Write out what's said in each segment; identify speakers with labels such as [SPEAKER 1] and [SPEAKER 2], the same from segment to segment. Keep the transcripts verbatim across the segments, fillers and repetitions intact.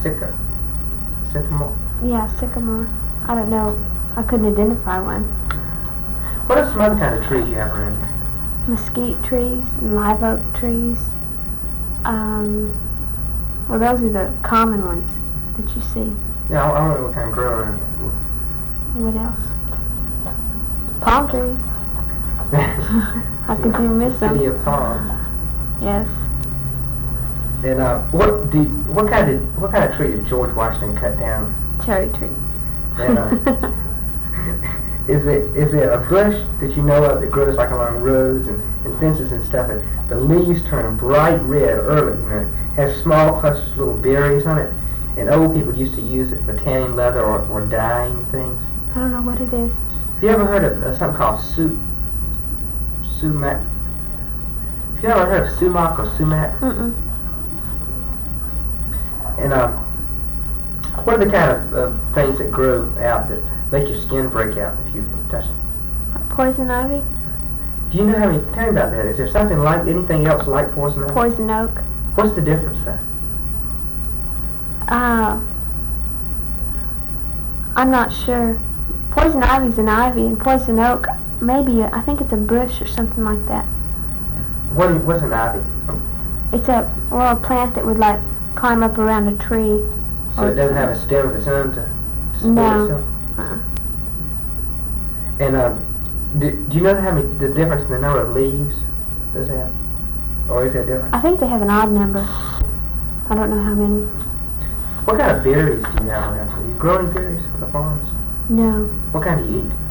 [SPEAKER 1] Sycamore. Sycamore.
[SPEAKER 2] Yeah, sycamore. I don't know. I couldn't identify one.
[SPEAKER 1] What are some other kind of trees you have around here?
[SPEAKER 2] Mesquite trees and live oak trees. Um, well, those are the common ones that you see.
[SPEAKER 1] Yeah, I, I don't know what kind of grow around here.
[SPEAKER 2] What else? Palm trees. How could you miss them?
[SPEAKER 1] City of palms.
[SPEAKER 2] Yes.
[SPEAKER 1] And uh, what do you, what kind of what kind of tree did George Washington cut down?
[SPEAKER 2] Cherry tree.
[SPEAKER 1] And, uh, is it is it a bush that you know of that grows like along roads and, and fences and stuff, and the leaves turn bright red early, you know, it has small clusters of little berries on it, and old people used to use it for tanning leather or, or dyeing things.
[SPEAKER 2] I don't know what it is.
[SPEAKER 1] Have you ever heard of uh, something called su sumac? Have you ever heard of sumac or sumac?
[SPEAKER 2] Mm-mm.
[SPEAKER 1] And uh, what are the kind of uh, things that grow out that make your skin break out if you touch it?
[SPEAKER 2] Poison ivy?
[SPEAKER 1] Do you know how many? Tell me about that. Is there something like anything else like poison ivy?
[SPEAKER 2] Poison oak.
[SPEAKER 1] What's the difference there?
[SPEAKER 2] Uh, I'm not sure. Poison ivy's an ivy, and poison oak, maybe, a, I think it's a bush or something like that.
[SPEAKER 1] What is, what's an ivy?
[SPEAKER 2] It's a, well, a plant that would, like, climb up around a tree.
[SPEAKER 1] So it doesn't have a stem of its own to, to support
[SPEAKER 2] No.
[SPEAKER 1] itself?
[SPEAKER 2] Uh-uh.
[SPEAKER 1] And uh, do, do you know how many, the difference in the number of leaves does it have? Or is that different?
[SPEAKER 2] I think they have an odd number. I don't know how many.
[SPEAKER 1] What kind of berries do you have around here? You grow any berries for the farms?
[SPEAKER 2] No.
[SPEAKER 1] What kind do you eat?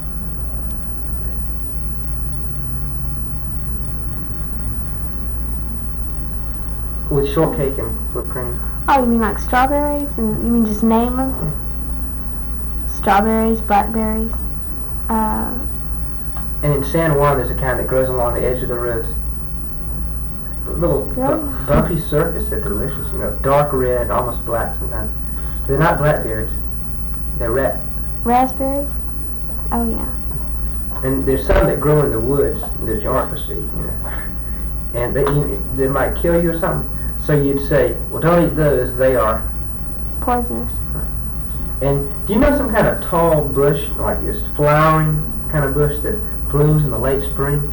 [SPEAKER 1] With shortcake and whipped cream.
[SPEAKER 2] Oh, you mean like strawberries? And you mean just name them? Strawberries, blackberries. Uh,
[SPEAKER 1] And in San Juan, there's a kind that grows along the edge of the roads. A little bu-
[SPEAKER 2] Really?
[SPEAKER 1] bumpy surface that's delicious, you know, dark red, almost black sometimes. They're not blackberries. They're red.
[SPEAKER 2] raspberries? Oh, yeah.
[SPEAKER 1] And there's some that grow in the woods that you aren't supposed to eat, you know. And they, you, they might kill you or something. So you'd say, well, don't eat those, they are.
[SPEAKER 2] Poisonous.
[SPEAKER 1] And do you know some kind of tall bush, like this flowering kind of bush that blooms in the late spring?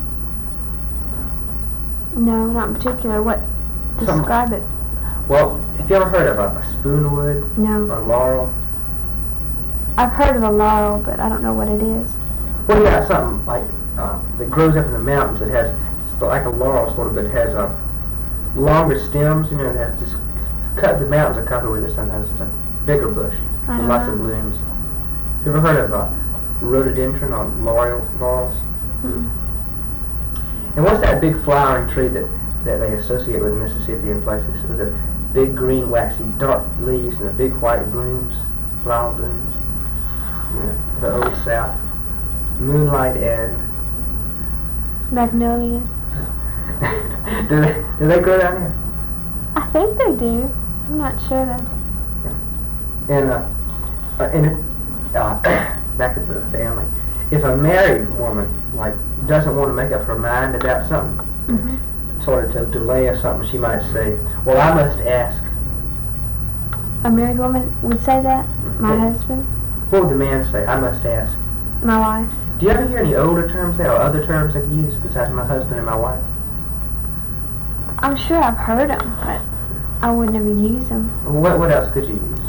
[SPEAKER 2] No, not in particular. What?
[SPEAKER 1] Some-
[SPEAKER 2] Describe it.
[SPEAKER 1] Well, have you ever heard of a, a spoonwood
[SPEAKER 2] No.
[SPEAKER 1] or laurel?
[SPEAKER 2] I've heard of a laurel, but I don't know what it is.
[SPEAKER 1] What about something like uh, that grows up in the mountains that has, it's like a laurel sort of, but it has uh, longer stems, you know, it has just cut, the mountains are covered with it sometimes. It's a bigger bush
[SPEAKER 2] I
[SPEAKER 1] with
[SPEAKER 2] don't
[SPEAKER 1] lots
[SPEAKER 2] know.
[SPEAKER 1] of blooms. Have you ever heard of uh, rhododendron or laurel, laurels?
[SPEAKER 2] Mm-mm.
[SPEAKER 1] And what's that big flowering tree that, that they associate with Mississippi and places with the big green waxy dark leaves and the big white blooms, flower blooms? You know, the old South. Moonlight and
[SPEAKER 2] Magnolias.
[SPEAKER 1] do they do they grow down here?
[SPEAKER 2] I think they do. I'm not sure though.
[SPEAKER 1] And uh, uh and uh, back to the family. If a married woman like doesn't want to make up her mind about something,
[SPEAKER 2] Mm-hmm.
[SPEAKER 1] sort of to delay or something, she might say, "Well, I must ask."
[SPEAKER 2] A married woman would say that? My
[SPEAKER 1] Yeah.
[SPEAKER 2] husband?
[SPEAKER 1] What would the man say? "I must ask."
[SPEAKER 2] My wife?
[SPEAKER 1] Do you ever hear any older terms there or other terms that you use besides my husband and my wife?
[SPEAKER 2] I'm sure I've heard them, but I would never use them.
[SPEAKER 1] What what else could you use?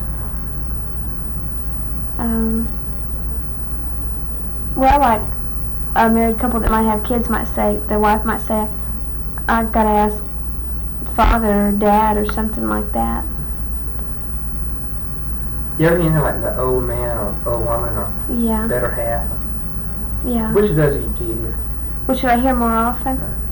[SPEAKER 2] Um, well, like a married couple that might have kids might say, their wife might say, I've got to ask father or dad or something like that.
[SPEAKER 1] You ever hear anything like the old man or old woman or
[SPEAKER 2] Yeah,
[SPEAKER 1] better half?
[SPEAKER 2] yeah.
[SPEAKER 1] Which of those do you hear?
[SPEAKER 2] Well, should I hear more often?
[SPEAKER 1] Uh,